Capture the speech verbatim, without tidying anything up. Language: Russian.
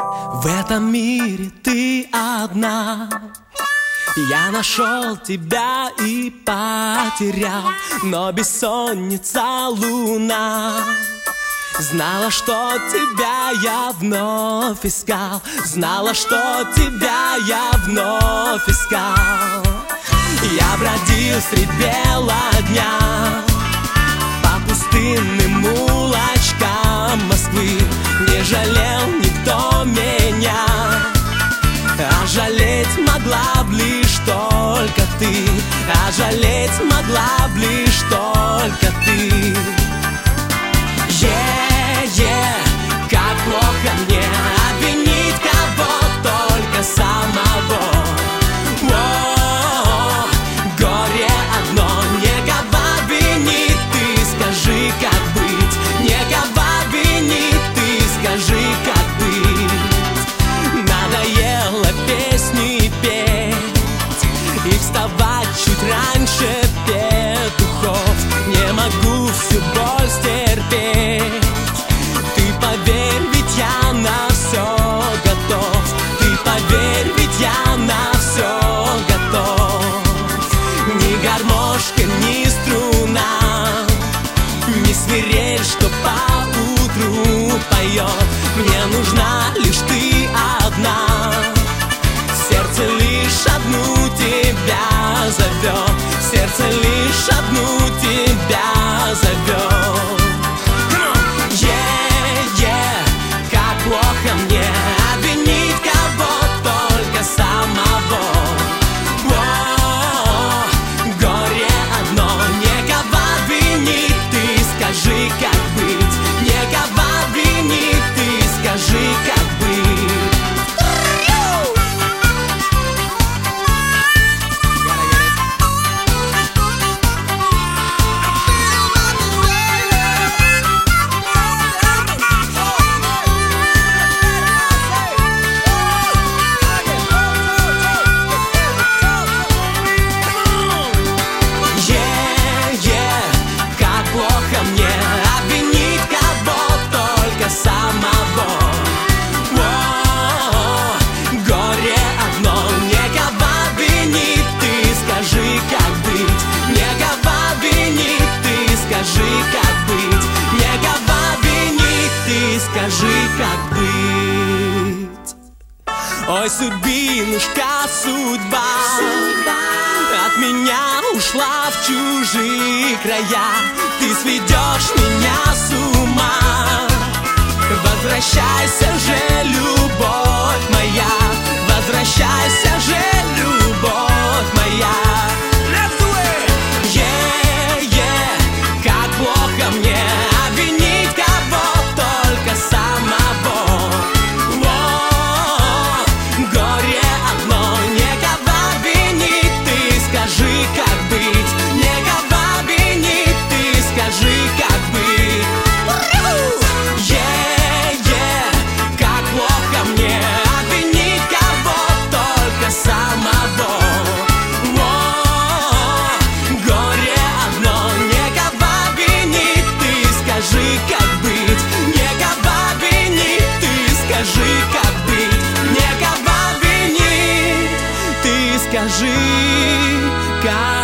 В этом мире ты одна. Я нашел тебя и потерял, но бессонница луна. Знала, что тебя я вновь искал, знала, что тебя я вновь искал. Я бродил средь бела дня по пустынным улочкам Москвы. Не жалел никто меня, а жалеть могла б лишь только ты, а жалеть могла б лишь только ты. Е-е, как плохо мне обвинить кого, только самого. О, горе одно, некого винить, ты скажи, как быть, некого винить, ты скажи, как быть. Надоело песни петь и вставать чуть раньше петухов. Не могу всю боль стерпеть. Ты поверь, ведь я на все готов. Ты поверь, ведь я на все готов. Ни гармошка, ни струна, ни свирель, что поутру поет. Мне нужна лишь ты одна. Сердце лишь одну тебя зовет, сердце лишь одну тебя зовет. Е-е, как плохо мне обвинить кого, только самого. О, горе одно, некого винить, ты скажи, как быть, некого винить, ты скажи, как быть. Скажи, как быть. Ой, судьбинушка, судьба, судьба от меня ушла в чужие края. Ты сведешь меня с ума. Возвращайся же, любовь моя, возвращайся же, любовь моя. Е-е, как плохо мне обвинить кого, только самого. О, горе одно, некого винить, ты скажи, как быть, некого винить, ты скажи, как быть. Е-е, как плохо мне обвинить кого, только самого. О, горе одно, некого винить, ты скажи, как быть, некого винить, ты скажи, как быть, некого винить, ты скажи, как